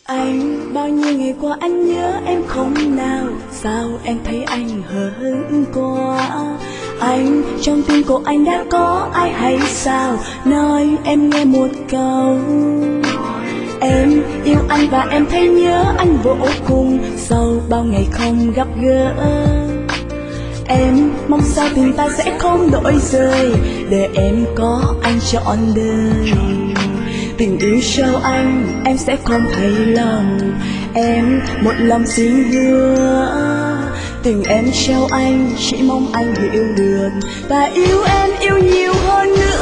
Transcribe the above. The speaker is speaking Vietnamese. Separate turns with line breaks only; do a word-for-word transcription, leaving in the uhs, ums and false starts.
Anh bao nhiêu ngày qua anh nhớ em không nào, sao em thấy anh hờ hững quá. Anh trong tim của anh đã có ai hay sao, nói em nghe một câu. Em yêu anh và em thấy nhớ anh vô cùng, sau bao ngày không gặp gỡ. Em mong sao tình ta sẽ không đổi rời, để em có anh trọn đời. Tình yêu trao anh, em sẽ không thấy lòng. Em một lòng xin hứa, tình em trao anh, chỉ mong anh hiểu được và yêu em yêu nhiều hơn nữa.